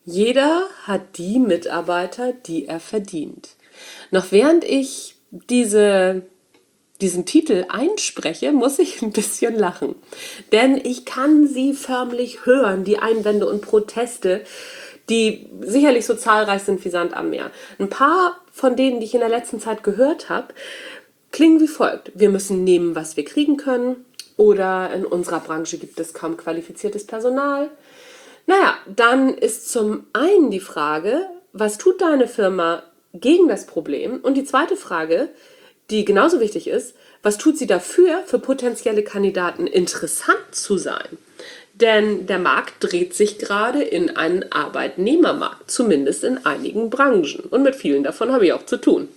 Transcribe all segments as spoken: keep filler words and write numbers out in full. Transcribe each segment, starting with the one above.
Jeder hat die Mitarbeiter, die er verdient. Noch während ich diese, diesen Titel einspreche, muss ich ein bisschen lachen. Denn ich kann sie förmlich hören, die Einwände und Proteste, die sicherlich so zahlreich sind wie Sand am Meer. Ein paar von denen, die ich in der letzten Zeit gehört habe, klingen wie folgt. Wir müssen nehmen, was wir kriegen können. Oder in unserer Branche gibt es kaum qualifiziertes Personal. Naja, dann ist zum einen die Frage, was tut deine Firma gegen das Problem? Und die zweite Frage, die genauso wichtig ist, was tut sie dafür, für potenzielle Kandidaten interessant zu sein? Denn der Markt dreht sich gerade in einen Arbeitnehmermarkt, zumindest in einigen Branchen. Und mit vielen davon habe ich auch zu tun.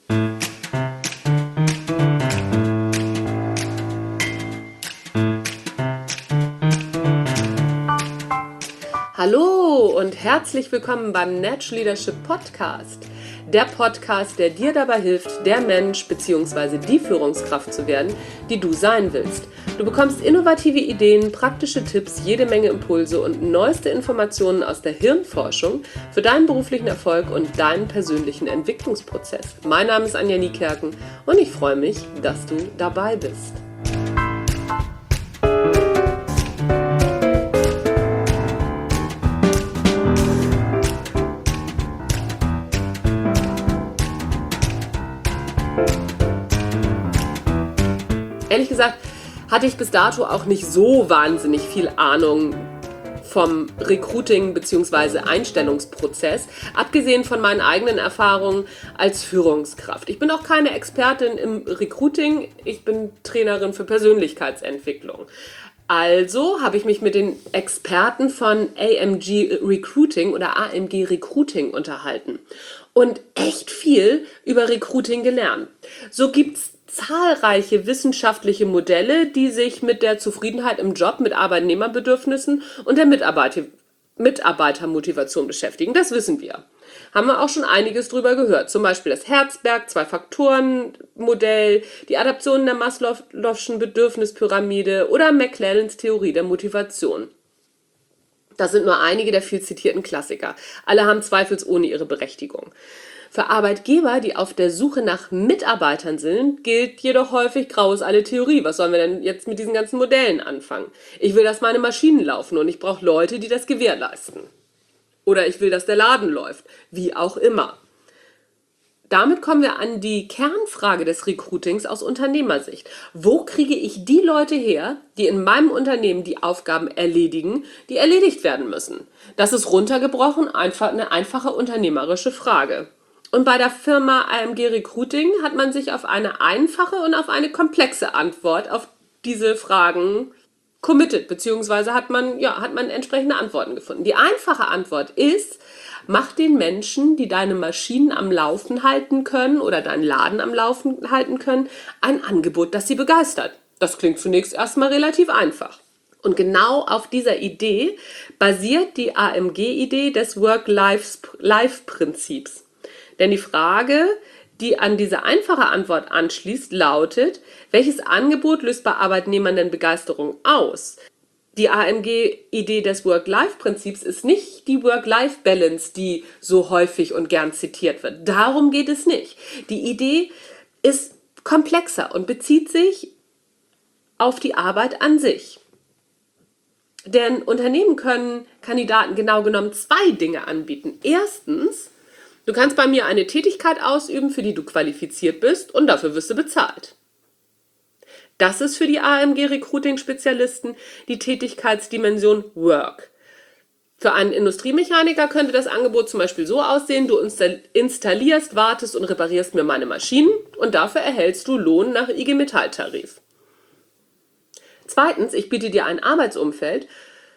Hallo und herzlich willkommen beim Natural Leadership Podcast. Der Podcast, der dir dabei hilft, der Mensch bzw. die Führungskraft zu werden, die du sein willst. Du bekommst innovative Ideen, praktische Tipps, jede Menge Impulse und neueste Informationen aus der Hirnforschung für deinen beruflichen Erfolg und deinen persönlichen Entwicklungsprozess. Mein Name ist Anja Niekerken und ich freue mich, dass du dabei bist. Ehrlich gesagt hatte ich bis dato auch nicht so wahnsinnig viel Ahnung vom Recruiting bzw. Einstellungsprozess, abgesehen von meinen eigenen Erfahrungen als Führungskraft. Ich bin auch keine Expertin im Recruiting, ich bin Trainerin für Persönlichkeitsentwicklung. Also habe ich mich mit den Experten von A M G Recruiting oder A M G Recruiting unterhalten und echt viel über Recruiting gelernt. So gibt's zahlreiche wissenschaftliche Modelle, die sich mit der Zufriedenheit im Job, mit Arbeitnehmerbedürfnissen und der Mitarbeiter, Mitarbeitermotivation beschäftigen. Das wissen wir. Haben wir auch schon einiges drüber gehört. Zum Beispiel das Herzberg, Zwei-Faktoren-Modell, die Adaption der Maslow'schen Bedürfnispyramide oder McClellans Theorie der Motivation. Das sind nur einige der viel zitierten Klassiker. Alle haben zweifelsohne ihre Berechtigung. Für Arbeitgeber, die auf der Suche nach Mitarbeitern sind, gilt jedoch häufig graues alle Theorie. Was sollen wir denn jetzt mit diesen ganzen Modellen anfangen? Ich will, dass meine Maschinen laufen und ich brauche Leute, die das gewährleisten. Oder ich will, dass der Laden läuft. Wie auch immer. Damit kommen wir an die Kernfrage des Recruitings aus Unternehmersicht. Wo kriege ich die Leute her, die in meinem Unternehmen die Aufgaben erledigen, die erledigt werden müssen? Das ist runtergebrochen einfach eine einfache unternehmerische Frage. Und bei der Firma A M G Recruiting hat man sich auf eine einfache und auf eine komplexe Antwort auf diese Fragen committed, beziehungsweise hat man, ja, hat man entsprechende Antworten gefunden. Die einfache Antwort ist, mach den Menschen, die deine Maschinen am Laufen halten können oder deinen Laden am Laufen halten können, ein Angebot, das sie begeistert. Das klingt zunächst erstmal relativ einfach. Und genau auf dieser Idee basiert die A M G-Idee des Work-Life-Prinzips. Denn die Frage, die an diese einfache Antwort anschließt, lautet, welches Angebot löst bei Arbeitnehmern denn Begeisterung aus? Die A M G-Idee des Work-Life-Prinzips ist nicht die Work-Life-Balance, die so häufig und gern zitiert wird. Darum geht es nicht. Die Idee ist komplexer und bezieht sich auf die Arbeit an sich. Denn Unternehmen können Kandidaten genau genommen zwei Dinge anbieten. Erstens, du kannst bei mir eine Tätigkeit ausüben, für die du qualifiziert bist und dafür wirst du bezahlt. Das ist für die A M G-Recruiting-Spezialisten die Tätigkeitsdimension Work. Für einen Industriemechaniker könnte das Angebot zum Beispiel so aussehen, du installierst, wartest und reparierst mir meine Maschinen und dafür erhältst du Lohn nach I G Metall-Tarif. Zweitens, ich biete dir ein Arbeitsumfeld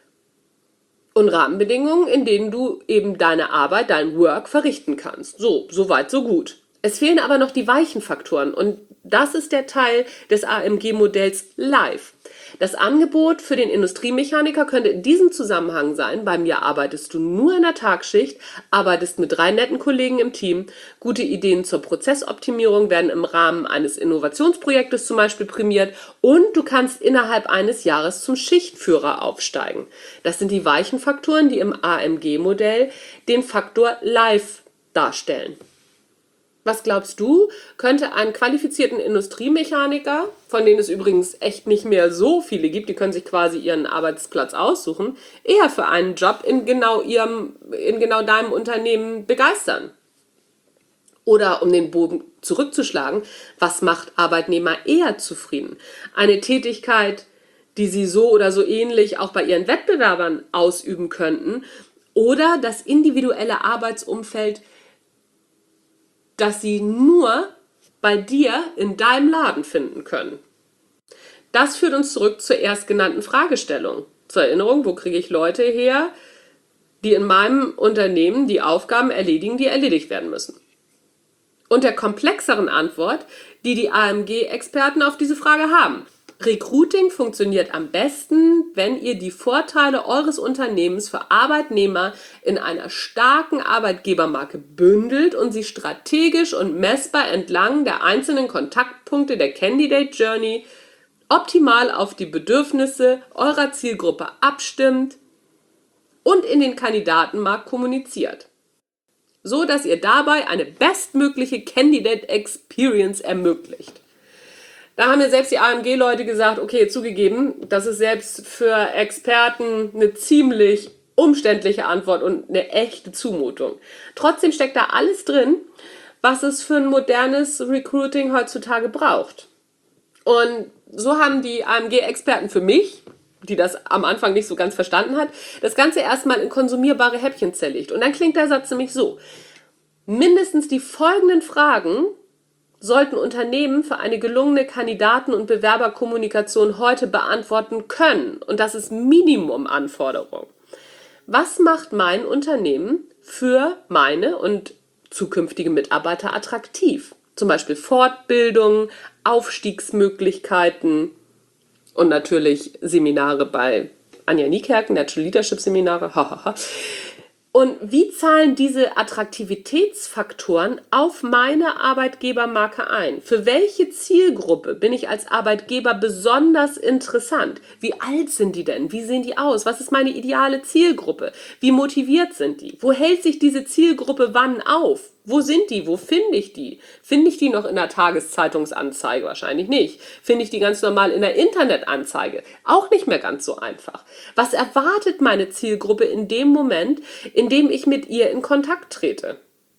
und Rahmenbedingungen, in denen du eben deine Arbeit, dein Work verrichten kannst. So, so weit, so gut. Es fehlen aber noch die weichen Faktoren und das ist der Teil des A M G-Modells Life. Das Angebot für den Industriemechaniker könnte in diesem Zusammenhang sein: Bei mir arbeitest du nur in der Tagschicht, arbeitest mit drei netten Kollegen im Team, gute Ideen zur Prozessoptimierung werden im Rahmen eines Innovationsprojektes zum Beispiel prämiert und du kannst innerhalb eines Jahres zum Schichtführer aufsteigen. Das sind die weichen Faktoren, die im A M G-Modell den Faktor Life darstellen. Was glaubst du, könnte einen qualifizierten Industriemechaniker, von denen es übrigens echt nicht mehr so viele gibt, die können sich quasi ihren Arbeitsplatz aussuchen, eher für einen Job in genau ihrem, in genau deinem Unternehmen begeistern? Oder um den Bogen zurückzuschlagen, was macht Arbeitnehmer eher zufrieden? Eine Tätigkeit, die sie so oder so ähnlich auch bei ihren Wettbewerbern ausüben könnten, oder das individuelle Arbeitsumfeld, das sie nur bei dir in deinem Laden finden können. Das führt uns zurück zur erstgenannten Fragestellung. Zur Erinnerung, wo kriege ich Leute her, die in meinem Unternehmen die Aufgaben erledigen, die erledigt werden müssen? Und der komplexeren Antwort, die die A M G-Experten auf diese Frage haben. Recruiting funktioniert am besten, wenn ihr die Vorteile eures Unternehmens für Arbeitnehmer in einer starken Arbeitgebermarke bündelt und sie strategisch und messbar entlang der einzelnen Kontaktpunkte der Candidate Journey optimal auf die Bedürfnisse eurer Zielgruppe abstimmt und in den Kandidatenmarkt kommuniziert, so dass ihr dabei eine bestmögliche Candidate Experience ermöglicht. Da haben mir selbst die A M G-Leute gesagt, okay, zugegeben, das ist selbst für Experten eine ziemlich umständliche Antwort und eine echte Zumutung. Trotzdem steckt da alles drin, was es für ein modernes Recruiting heutzutage braucht. Und so haben die A M G-Experten für mich, die das am Anfang nicht so ganz verstanden hat, das Ganze erstmal in konsumierbare Häppchen zerlegt. Und dann klingt der Satz nämlich so: Mindestens die folgenden Fragen sollten Unternehmen für eine gelungene Kandidaten- und Bewerberkommunikation heute beantworten können. Und das ist Minimumanforderung. Was macht mein Unternehmen für meine und zukünftige Mitarbeiter attraktiv? Zum Beispiel Fortbildung, Aufstiegsmöglichkeiten und natürlich Seminare bei Anja Niekerken, Natural Leadership Seminare. Und wie zahlen diese Attraktivitätsfaktoren auf meine Arbeitgebermarke ein? Für welche Zielgruppe bin ich als Arbeitgeber besonders interessant? Wie alt sind die denn? Wie sehen die aus? Was ist meine ideale Zielgruppe? Wie motiviert sind die? Wo hält sich diese Zielgruppe wann auf? Wo sind die? Wo finde ich die? Finde ich die noch in der Tageszeitungsanzeige? Wahrscheinlich nicht. Finde ich die ganz normal in der Internetanzeige? Auch nicht mehr ganz so einfach. Was erwartet meine Zielgruppe in dem Moment, in dem ich mit ihr in Kontakt trete?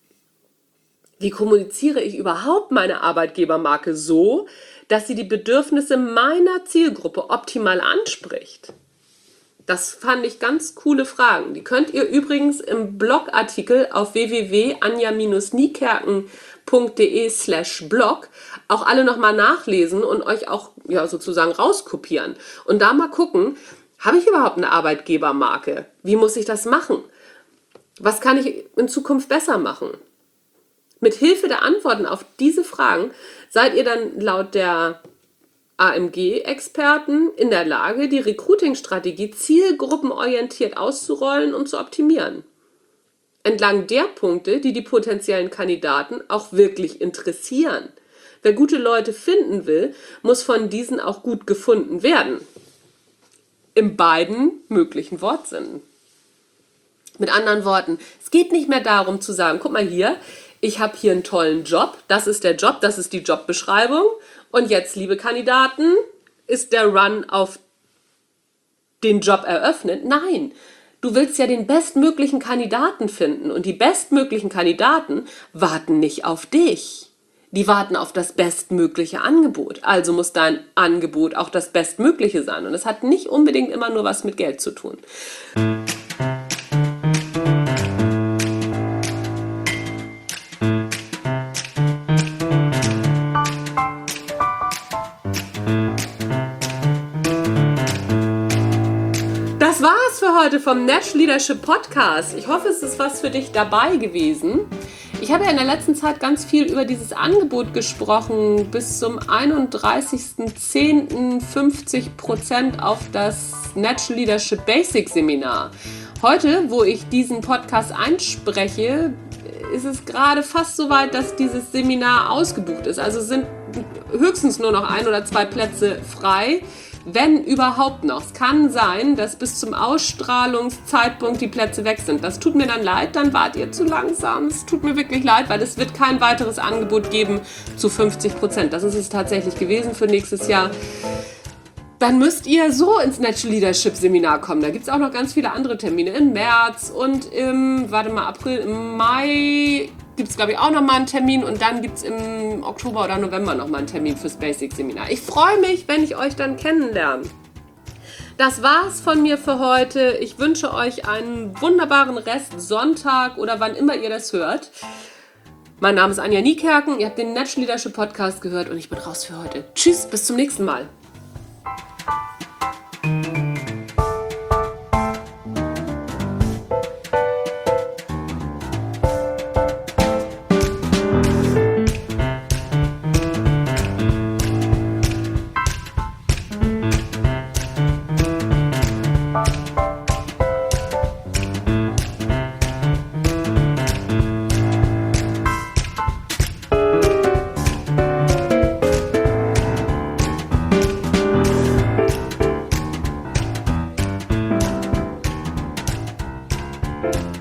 Wie kommuniziere ich überhaupt meine Arbeitgebermarke so, dass sie die Bedürfnisse meiner Zielgruppe optimal anspricht? Das fand ich ganz coole Fragen. Die könnt ihr übrigens im Blogartikel auf w w w punkt anja niekerken punkt de slash blog auch alle nochmal nachlesen und euch auch ja, sozusagen rauskopieren. Und da mal gucken, habe ich überhaupt eine Arbeitgebermarke? Wie muss ich das machen? Was kann ich in Zukunft besser machen? Mit Hilfe der Antworten auf diese Fragen seid ihr dann laut der A M G-Experten in der Lage, die Recruiting-Strategie zielgruppenorientiert auszurollen und zu optimieren. Entlang der Punkte, die die potenziellen Kandidaten auch wirklich interessieren. Wer gute Leute finden will, muss von diesen auch gut gefunden werden. In beiden möglichen Wortsinnen. Mit anderen Worten, es geht nicht mehr darum zu sagen, guck mal hier, ich habe hier einen tollen Job, das ist der Job, das ist die Jobbeschreibung. Und jetzt, liebe Kandidaten, ist der Run auf den Job eröffnet? Nein, du willst ja den bestmöglichen Kandidaten finden. Und die bestmöglichen Kandidaten warten nicht auf dich. Die warten auf das bestmögliche Angebot. Also muss dein Angebot auch das Bestmögliche sein. Und es hat nicht unbedingt immer nur was mit Geld zu tun. heute vom Natural Leadership Podcast. Ich hoffe, es ist was für dich dabei gewesen. Ich habe ja in der letzten Zeit ganz viel über dieses Angebot gesprochen, bis zum einunddreißigsten zehnten fünfzig Prozent auf das Natural Leadership Basic Seminar. Heute, wo ich diesen Podcast einspreche, ist es gerade fast so weit, dass dieses Seminar ausgebucht ist. Also sind höchstens nur noch ein oder zwei Plätze frei, wenn überhaupt noch. Es kann sein, dass bis zum Ausstrahlungszeitpunkt die Plätze weg sind. Das tut mir dann leid, dann wart ihr zu langsam. Es tut mir wirklich leid, weil es wird kein weiteres Angebot geben zu fünfzig Prozent. Das ist es tatsächlich gewesen für nächstes Jahr. Dann müsst ihr so ins Natural Leadership Seminar kommen. Da gibt es auch noch ganz viele andere Termine. Im März und im, warte mal, April, im Mai gibt es, glaube ich, auch noch mal einen Termin. Und dann gibt es im Oktober oder November noch mal einen Termin fürs Basic Seminar. Ich freue mich, wenn ich euch dann kennenlerne. Das war's von mir für heute. Ich wünsche euch einen wunderbaren Rest Sonntag oder wann immer ihr das hört. Mein Name ist Anja Niekerken. Ihr habt den Natural Leadership Podcast gehört und ich bin raus für heute. Tschüss, bis zum nächsten Mal. Thank you.